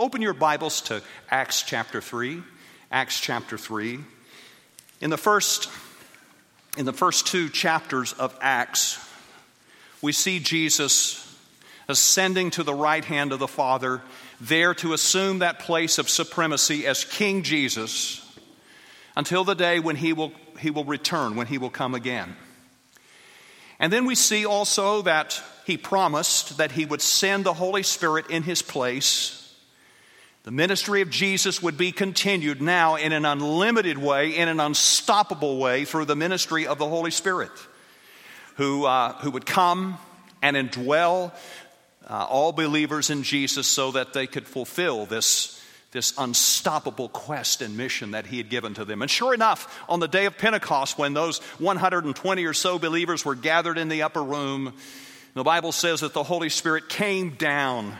Open your Bibles to Acts chapter 3. Acts chapter 3. In the first two chapters of Acts, we see Jesus ascending to the right hand of the Father, there to assume that place of supremacy as King Jesus until the day when he will return, when he will come again. And then we see also that he promised that he would send the Holy Spirit in his place. The ministry of Jesus would be continued now in an unlimited way, in an unstoppable way, through the ministry of the Holy Spirit, who would come and indwell all believers in Jesus so that they could fulfill this unstoppable quest and mission that he had given to them. And sure enough, on the day of Pentecost, when those 120 or so believers were gathered in the upper room, the Bible says that the Holy Spirit came down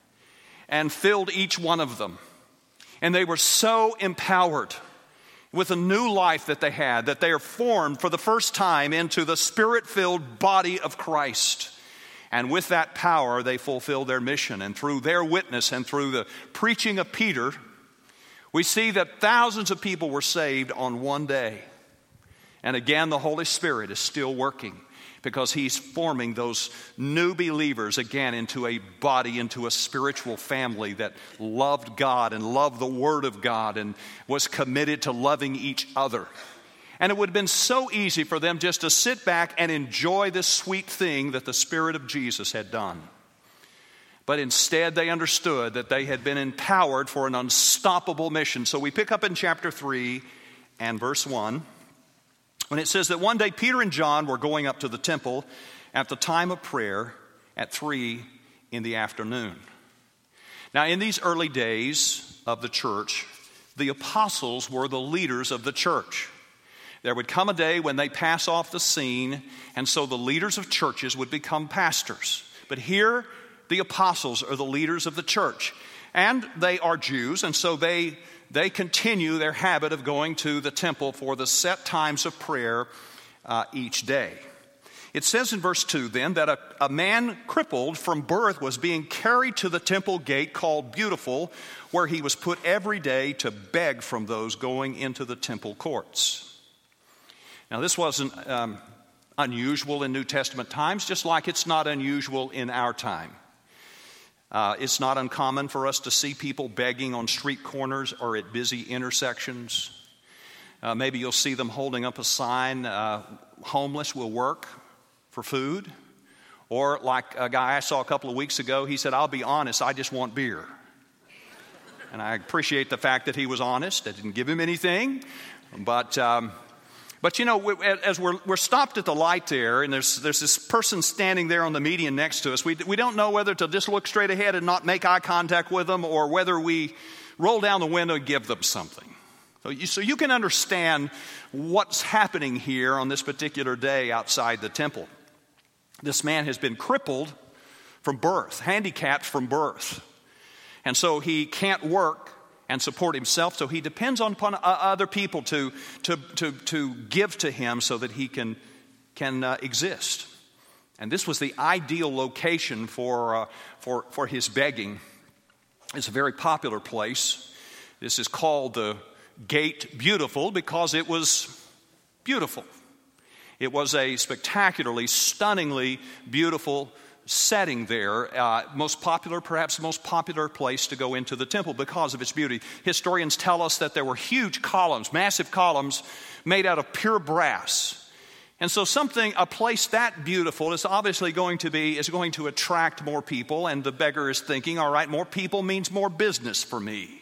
and filled each one of them. And they were so empowered with a new life that they had, that they are formed for the first time into the Spirit-filled body of Christ. And with that power, they fulfilled their mission. And through their witness and through the preaching of Peter, we see that thousands of people were saved on one day. And again, the Holy Spirit is still working, because he's forming those new believers again into a body, into a spiritual family that loved God and loved the Word of God and was committed to loving each other. And it would have been so easy for them just to sit back and enjoy this sweet thing that the Spirit of Jesus had done. But instead, they understood that they had been empowered for an unstoppable mission. So we pick up in chapter 3 and verse 1. When it says that one day Peter and John were going up to the temple at the time of prayer at 3 in the afternoon. Now, in these early days of the church, the apostles were the leaders of the church. There would come a day when they pass off the scene, and so the leaders of churches would become pastors. But here, the apostles are the leaders of the church. And they are Jews, and so they continue their habit of going to the temple for the set times of prayer each day. It says in verse 2 then that a man crippled from birth was being carried to the temple gate called Beautiful, where he was put every day to beg from those going into the temple courts. Now, this wasn't unusual in New Testament times, just like it's not unusual in our time. It's not uncommon for us to see people begging on street corners or at busy intersections. Maybe you'll see them holding up a sign, homeless will work for food. Or like a guy I saw a couple of weeks ago, he said, "I'll be honest, I just want beer." And I appreciate the fact that he was honest. I didn't give him anything. But you know, as we're stopped at the light there, and there's this person standing there on the median next to us, we don't know whether to just look straight ahead and not make eye contact with them, or whether we roll down the window and give them something. So you can understand what's happening here on this particular day outside the temple. This man has been crippled from birth, handicapped from birth. And so he can't work and support himself, so he depends upon other people to give to him so that he can exist. And this was the ideal location for his begging. It's a very popular place. This is called the Gate Beautiful because it was beautiful. It was a spectacularly, stunningly beautiful setting there, perhaps the most popular place to go into the temple because of its beauty. Historians tell us that there were huge columns, massive columns made out of pure brass. And so a place that beautiful is obviously going to attract more people, and the beggar is thinking, all right, more people means more business for me.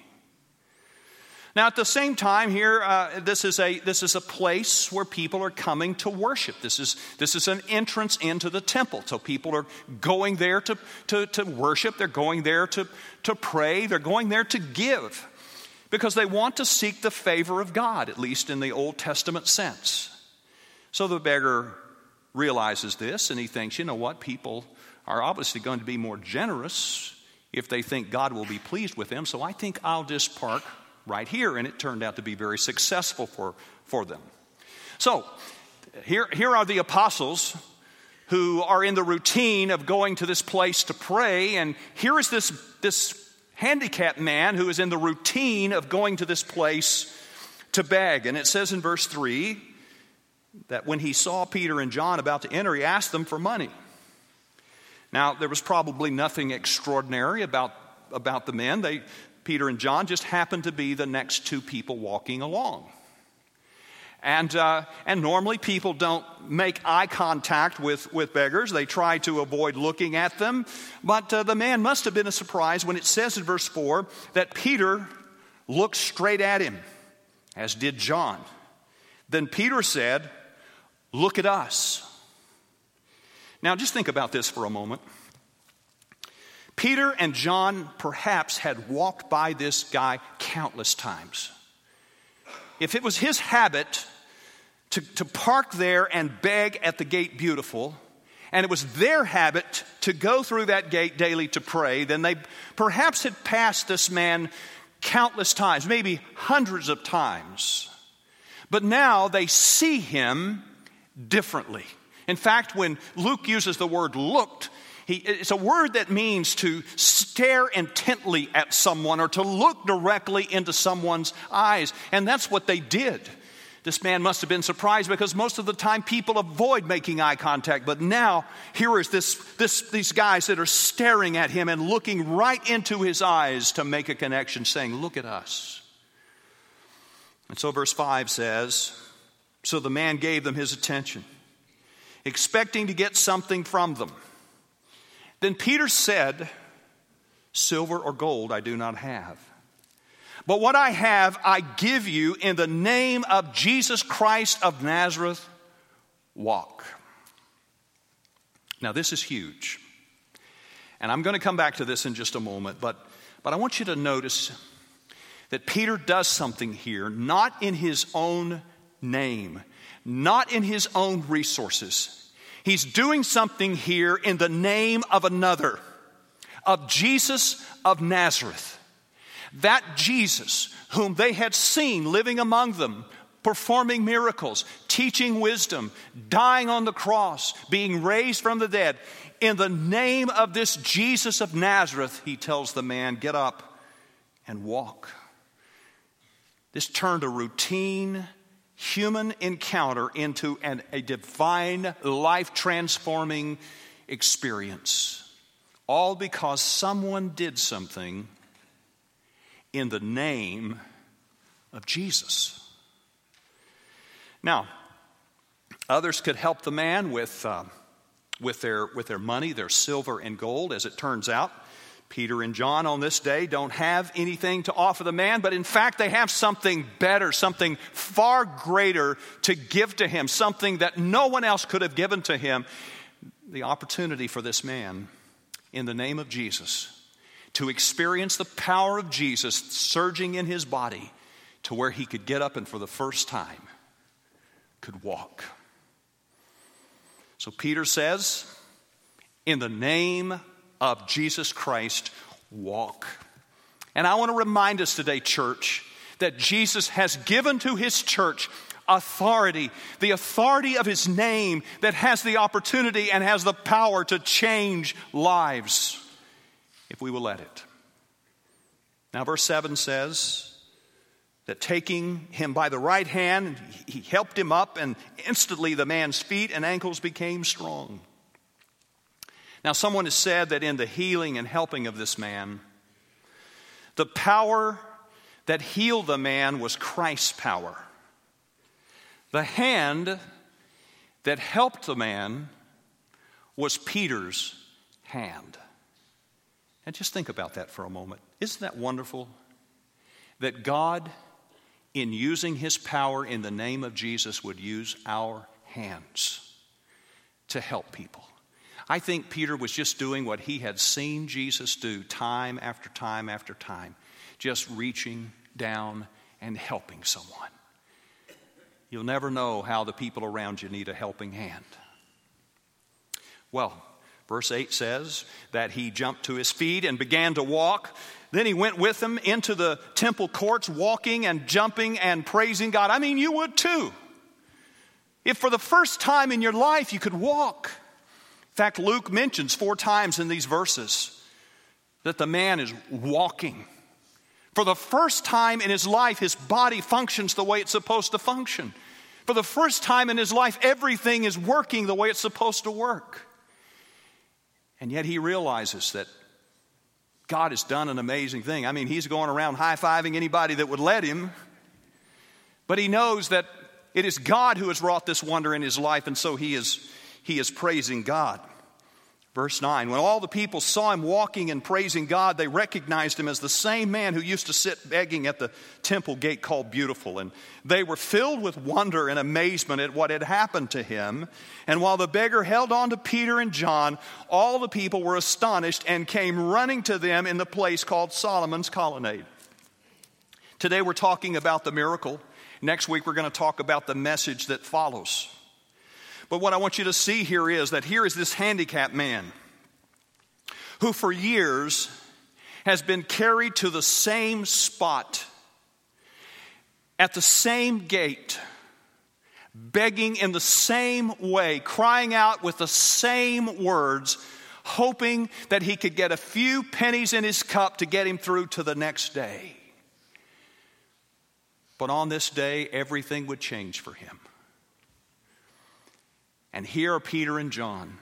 Now, at the same time, here, this is a place where people are coming to worship. This is an entrance into the temple. So people are going there to worship. They're going there to pray. They're going there to give because they want to seek the favor of God, at least in the Old Testament sense. So the beggar realizes this, and he thinks, you know what? People are obviously going to be more generous if they think God will be pleased with them. So I think I'll just park right here, and it turned out to be very successful for them. So here are the apostles who are in the routine of going to this place to pray, and here is this handicapped man who is in the routine of going to this place to beg. And it says in verse 3 that when he saw Peter and John about to enter, he asked them for money. Now, there was probably nothing extraordinary about the men. Peter and John just happened to be the next two people walking along. And normally people don't make eye contact with beggars. They try to avoid looking at them. But the man must have been a surprise when it says in verse 4 that Peter looked straight at him, as did John. Then Peter said, "Look at us." Now just think about this for a moment. Peter and John perhaps had walked by this guy countless times. If it was his habit to park there and beg at the gate Beautiful, and it was their habit to go through that gate daily to pray, then they perhaps had passed this man countless times, maybe hundreds of times. But now they see him differently. In fact, when Luke uses the word looked, it's a word that means to stare intently at someone or to look directly into someone's eyes. And that's what they did. This man must have been surprised because most of the time people avoid making eye contact. But now here is these guys that are staring at him and looking right into his eyes to make a connection, saying, "Look at us." And so verse 5 says, so the man gave them his attention, expecting to get something from them. Then Peter said, "Silver or gold I do not have. But what I have, I give you in the name of Jesus Christ of Nazareth, walk." Now, this is huge. And I'm going to come back to this in just a moment. But I want you to notice that Peter does something here, not in his own name, not in his own resources. He's doing something here in the name of another, of Jesus of Nazareth. That Jesus whom they had seen living among them, performing miracles, teaching wisdom, dying on the cross, being raised from the dead. In the name of this Jesus of Nazareth, he tells the man, "Get up and walk." This turned a routine human encounter into a divine, life-transforming experience. All because someone did something in the name of Jesus. Now, others could help the man with their money, their silver and gold. As it turns out, Peter and John on this day don't have anything to offer the man, but in fact they have something better, something far greater to give to him, something that no one else could have given to him. The opportunity for this man, in the name of Jesus, to experience the power of Jesus surging in his body to where he could get up and for the first time could walk. So Peter says, "In the name of Jesus Christ, walk." And I want to remind us today, church, that Jesus has given to his church authority, the authority of his name that has the opportunity and has the power to change lives, if we will let it. Now, verse 7 says that taking him by the right hand, he helped him up, and instantly the man's feet and ankles became strong. Now, someone has said that in the healing and helping of this man, the power that healed the man was Christ's power. The hand that helped the man was Peter's hand. And just think about that for a moment. Isn't that wonderful? That God, in using his power in the name of Jesus, would use our hands to help people. I think Peter was just doing what he had seen Jesus do time after time after time, just reaching down and helping someone. You'll never know how the people around you need a helping hand. Well, verse 8 says that he jumped to his feet and began to walk. Then he went with them into the temple courts, walking and jumping and praising God. I mean, you would too. If for the first time in your life you could walk. In fact, Luke mentions 4 times in these verses that the man is walking. For the first time in his life, his body functions the way it's supposed to function. For the first time in his life, everything is working the way it's supposed to work. And yet he realizes that God has done an amazing thing. I mean, he's going around high-fiving anybody that would let him. But he knows that it is God who has wrought this wonder in his life, and so he is praising God. Verse 9, when all the people saw him walking and praising God, they recognized him as the same man who used to sit begging at the temple gate called Beautiful. And they were filled with wonder and amazement at what had happened to him. And while the beggar held on to Peter and John, all the people were astonished and came running to them in the place called Solomon's Colonnade. Today we're talking about the miracle. Next week we're going to talk about the message that follows. But what I want you to see here is that here is this handicapped man who for years has been carried to the same spot, at the same gate, begging in the same way, crying out with the same words, hoping that he could get a few pennies in his cup to get him through to the next day. But on this day, everything would change for him. And here are Peter and John,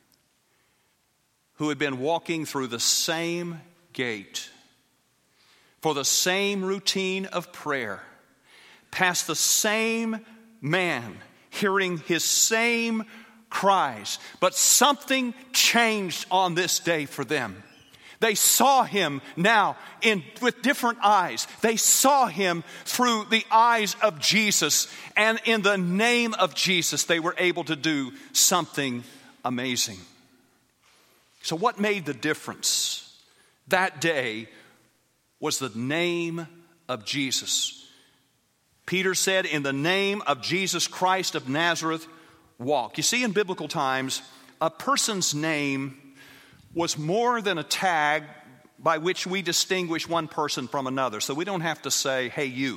who had been walking through the same gate for the same routine of prayer, past the same man, hearing his same cries. But something changed on this day for them. They saw him now with different eyes. They saw him through the eyes of Jesus. And in the name of Jesus, they were able to do something amazing. So what made the difference that day was the name of Jesus. Peter said, in the name of Jesus Christ of Nazareth, walk. You see, in biblical times, a person's name was more than a tag by which we distinguish one person from another. So we don't have to say, hey, you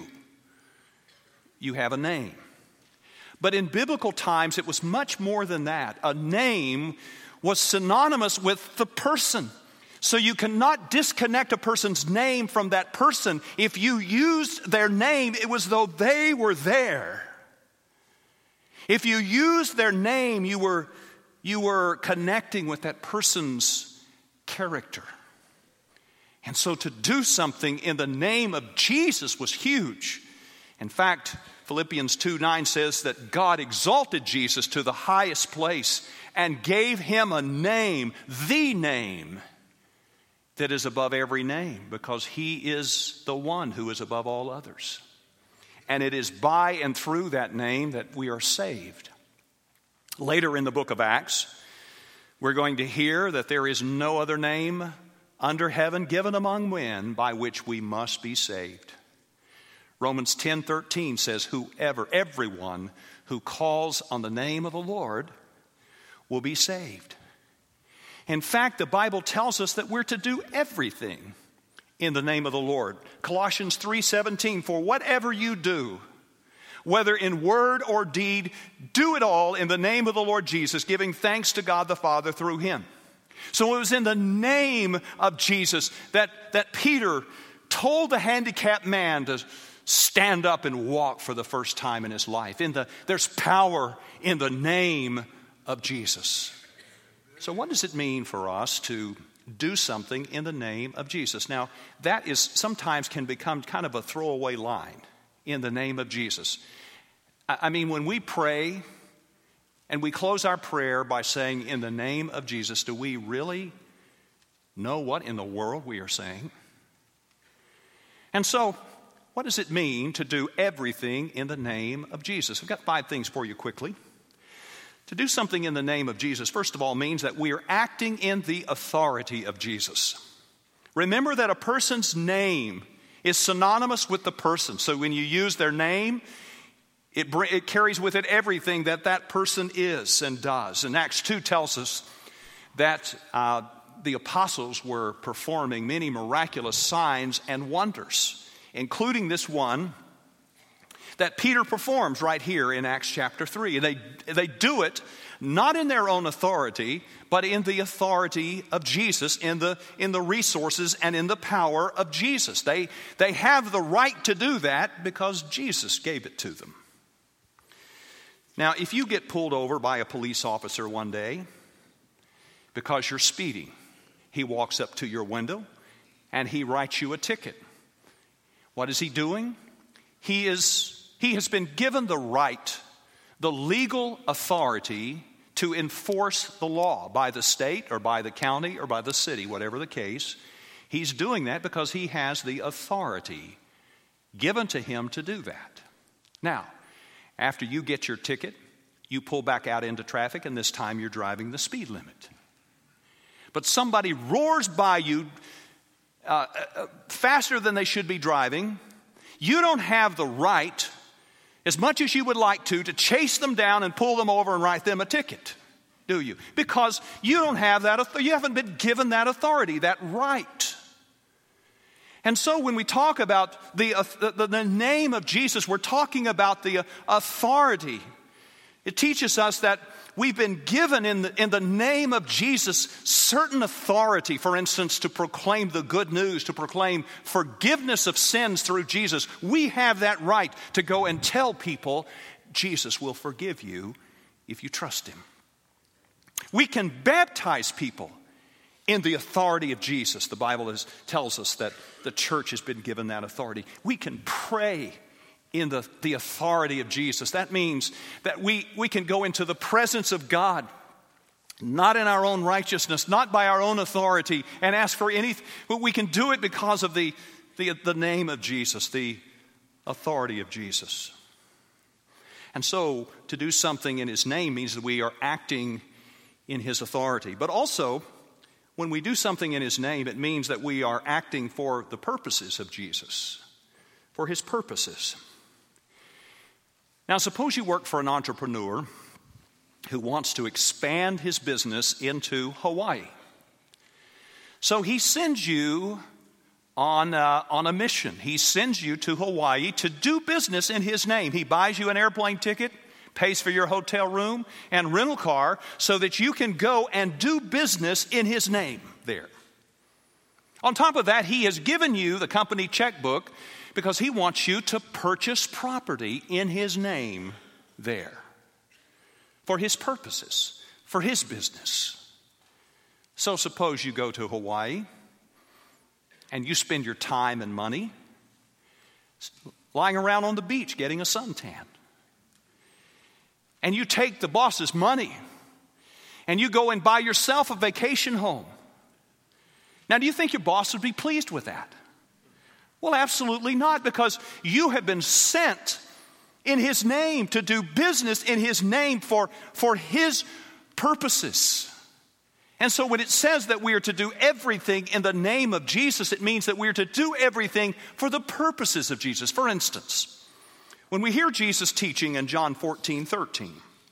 have a name. But in biblical times, it was much more than that. A name was synonymous with the person. So you cannot disconnect a person's name from that person. If you used their name, it was though they were there. If you used their name, you were connecting with that person's character. And so to do something in the name of Jesus was huge. In fact, Philippians 2:9 says that God exalted Jesus to the highest place and gave him a name, the name that is above every name, because he is the one who is above all others. And it is by and through that name that we are saved. Later in the book of Acts, we're going to hear that there is no other name under heaven given among men by which we must be saved. Romans 10:13 says, everyone who calls on the name of the Lord will be saved. In fact, the Bible tells us that we're to do everything in the name of the Lord. Colossians 3:17, for whatever you do, whether in word or deed, do it all in the name of the Lord Jesus, giving thanks to God the Father through him. So it was in the name of Jesus that Peter told the handicapped man to stand up and walk for the first time in his life. There's power in the name of Jesus. So what does it mean for us to do something in the name of Jesus? Now, that is sometimes can become kind of a throwaway line, in the name of Jesus. I mean, when we pray and we close our prayer by saying, in the name of Jesus, do we really know what in the world we are saying? And so, what does it mean to do everything in the name of Jesus? I've got 5 things for you quickly. To do something in the name of Jesus, first of all, means that we are acting in the authority of Jesus. Remember that a person's name is synonymous with the person. So when you use their name, it carries with it everything that person is and does. And Acts 2 tells us that the apostles were performing many miraculous signs and wonders, including this one that Peter performs right here in Acts chapter 3. And they do it not in their own authority, but in the authority of Jesus, in the resources and in the power of Jesus. They have the right to do that because Jesus gave it to them. Now, if you get pulled over by a police officer one day because you're speeding, he walks up to your window and he writes you a ticket. What is he doing? He has been given the right, the legal authority to enforce the law by the state or by the county or by the city, whatever the case. He's doing that because he has the authority given to him to do that. Now, after you get your ticket, you pull back out into traffic, and this time you're driving the speed limit. But somebody roars by you faster than they should be driving. You don't have the right, as much as you would like to chase them down and pull them over and write them a ticket, do you? Because you don't have that authority. You haven't been given that authority, that right. And so when we talk about the name of Jesus, we're talking about the authority. It teaches us that we've been given in the name of Jesus certain authority, for instance, to proclaim the good news, to proclaim forgiveness of sins through Jesus. We have that right to go and tell people Jesus will forgive you if you trust him. We can baptize people in the authority of Jesus. The Bible tells us that the church has been given that authority. We can pray in the authority of Jesus. That means that we can go into the presence of God, not in our own righteousness, not by our own authority, and ask for anything. But we can do it because of the name of Jesus, the authority of Jesus. And so to do something in his name means that we are acting in his authority. But also, when we do something in his name, it means that we are acting for the purposes of Jesus, for his purposes. Now, suppose you work for an entrepreneur who wants to expand his business into Hawaii. So he sends you on a mission. He sends you to Hawaii to do business in his name. He buys you an airplane ticket, pays for your hotel room and rental car so that you can go and do business in his name there. On top of that, he has given you the company checkbook because he wants you to purchase property in his name there for his purposes, for his business. So suppose you go to Hawaii and you spend your time and money lying around on the beach getting a suntan. And you take the boss's money and you go and buy yourself a vacation home. Now, do you think your boss would be pleased with that? Well, absolutely not, because you have been sent in his name to do business in his name for his purposes. And so when it says that we are to do everything in the name of Jesus, it means that we are to do everything for the purposes of Jesus. For instance, when we hear Jesus teaching in John 14:13,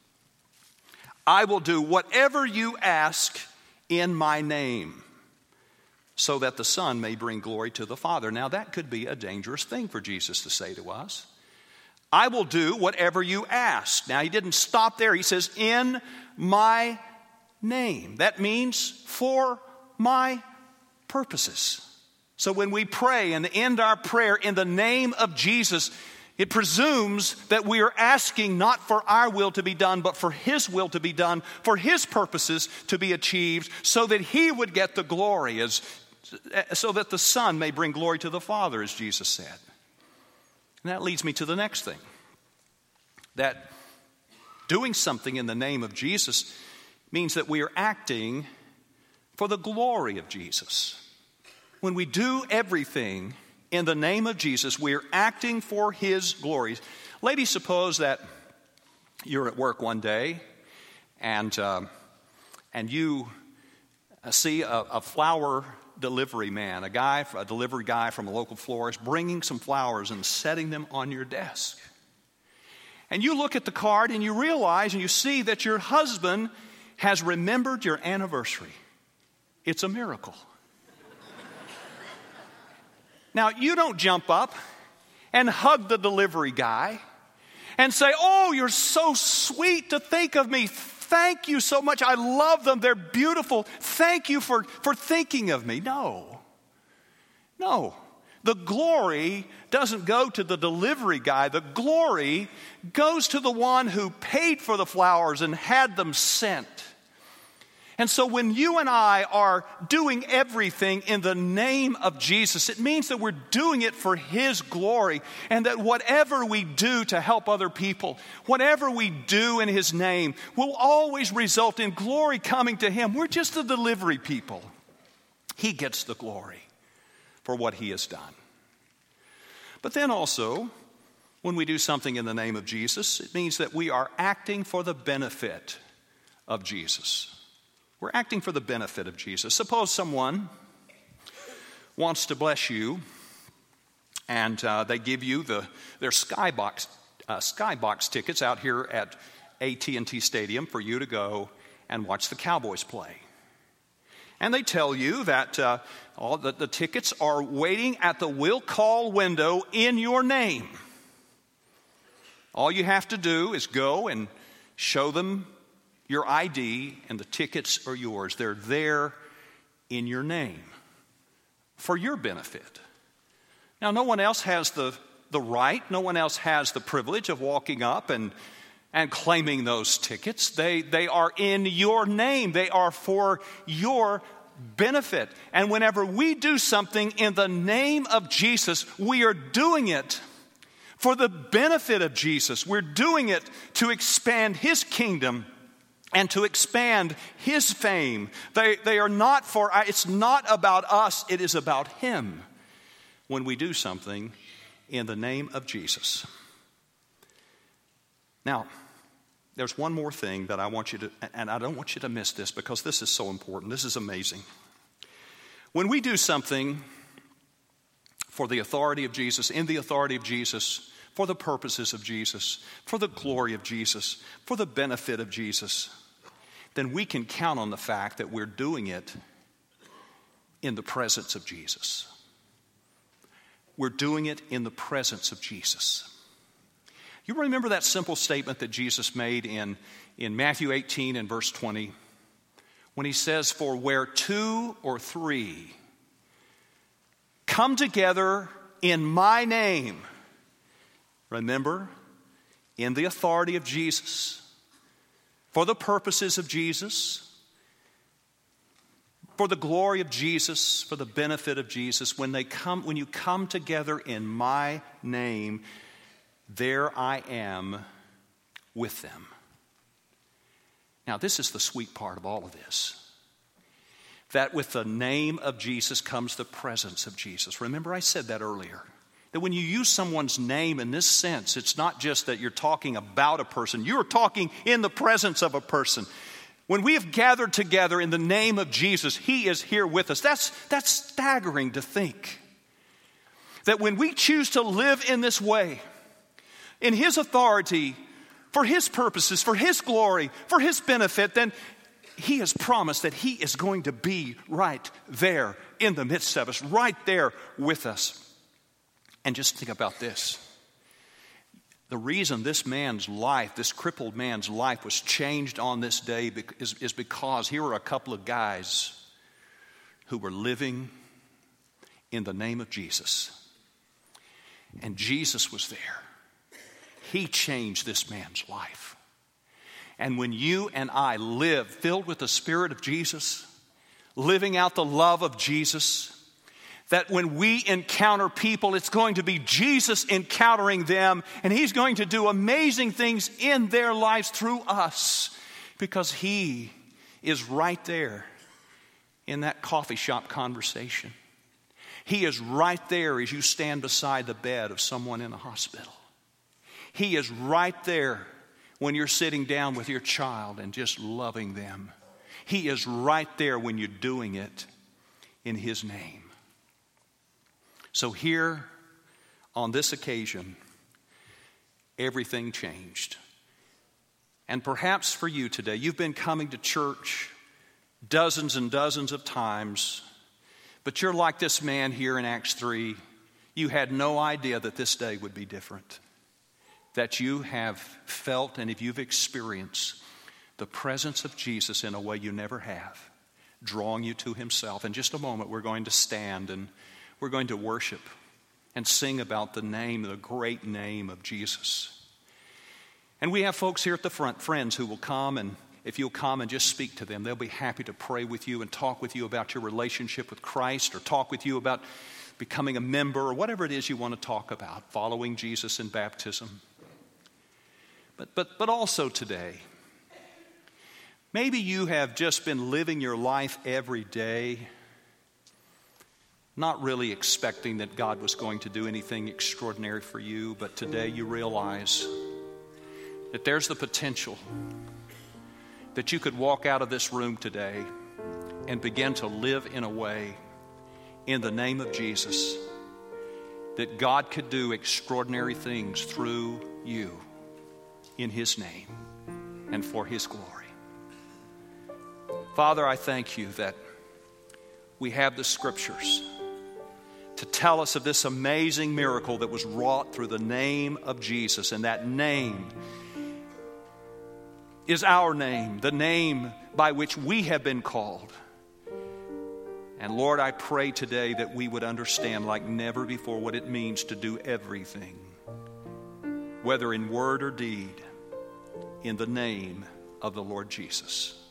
I will do whatever you ask in my name, so that the Son may bring glory to the Father. Now, that could be a dangerous thing for Jesus to say to us. I will do whatever you ask. Now, he didn't stop there. He says, in my name. That means for my purposes. So when we pray and end our prayer in the name of Jesus, it presumes that we are asking not for our will to be done, but for his will to be done, for his purposes to be achieved, so that he would get the glory, so that the Son may bring glory to the Father, as Jesus said. And that leads me to the next thing, that doing something in the name of Jesus means that we are acting for the glory of Jesus. When we do everything in the name of Jesus, we are acting for his glory. Ladies, suppose that you're at work one day and you see a flower delivery man, a delivery guy from a local florist, bringing some flowers and setting them on your desk. And you look at the card and you realize and you see that your husband has remembered your anniversary. It's a miracle. Now, you don't jump up and hug the delivery guy and say, oh, you're so sweet to think of me. Thank you so much. I love them. They're beautiful. Thank you for thinking of me. No. The glory doesn't go to the delivery guy. The glory goes to the one who paid for the flowers and had them sent. And so when you and I are doing everything in the name of Jesus, it means that we're doing it for His glory, and that whatever we do to help other people, whatever we do in His name, will always result in glory coming to Him. We're just the delivery people. He gets the glory for what He has done. But then also, when we do something in the name of Jesus, it means that we are acting for the benefit of Jesus. We're acting for the benefit of Jesus. Suppose someone wants to bless you, and they give you their Skybox tickets out here at AT&T Stadium for you to go and watch the Cowboys play. And they tell you that all the tickets are waiting at the will call window in your name. All you have to do is go and show them your ID, and the tickets are yours. They're there in your name for your benefit. Now, no one else has the right, no one else has the privilege of walking up and claiming those tickets. They are in your name. They are for your benefit. And whenever we do something in the name of Jesus, we are doing it for the benefit of Jesus. We're doing it to expand His kingdom and to expand His fame. They are not for, it's not about us, it is about Him when we do something in the name of Jesus. Now, there's one more thing that I want you to, and I don't want you to miss this because this is so important. This is amazing. When we do something for the authority of Jesus, in the authority of Jesus, for the purposes of Jesus, for the glory of Jesus, for the benefit of Jesus, then we can count on the fact that we're doing it in the presence of Jesus. We're doing it in the presence of Jesus. You remember that simple statement that Jesus made in Matthew 18 and verse 20? When He says, for where 2 or 3 come together in my name, remember, in the authority of Jesus, for the purposes of Jesus, for the glory of Jesus, for the benefit of Jesus, when you come together in my name, there I am with them. Now, this is the sweet part of all of this. That with the name of Jesus comes the presence of Jesus. Remember, I said that earlier. That when you use someone's name in this sense, it's not just that you're talking about a person. You're talking in the presence of a person. When we have gathered together in the name of Jesus, He is here with us. That's staggering to think. That when we choose to live in this way, in His authority, for His purposes, for His glory, for His benefit, then He has promised that He is going to be right there in the midst of us, right there with us. And just think about this. The reason this man's life, this crippled man's life was changed on this day is because here were a couple of guys who were living in the name of Jesus. And Jesus was there. He changed this man's life. And when you and I live filled with the Spirit of Jesus, living out the love of Jesus, that when we encounter people, it's going to be Jesus encountering them, and He's going to do amazing things in their lives through us because He is right there in that coffee shop conversation. He is right there as you stand beside the bed of someone in a hospital. He is right there when you're sitting down with your child and just loving them. He is right there when you're doing it in His name. So here, on this occasion, everything changed. And perhaps for you today, you've been coming to church dozens and dozens of times, but you're like this man here in Acts 3. You had no idea that this day would be different. that you have felt and if you've experienced the presence of Jesus in a way you never have, drawing you to himself. In just a moment, we're going to stand and we're going to worship and sing about the name, the great name of Jesus. And we have folks here at the front, friends who will come, and if you'll come and just speak to them, they'll be happy to pray with you and talk with you about your relationship with Christ, or talk with you about becoming a member, or whatever it is you want to talk about, following Jesus in baptism. But also today, maybe you have just been living your life every day, not really expecting that God was going to do anything extraordinary for you, but today you realize that there's the potential that you could walk out of this room today and begin to live in a way, in the name of Jesus, that God could do extraordinary things through you in his name and for his glory. Father, I thank you that we have the scriptures to tell us of this amazing miracle that was wrought through the name of Jesus. And that name is our name, the name by which we have been called. And Lord, I pray today that we would understand like never before what it means to do everything, whether in word or deed, in the name of the Lord Jesus.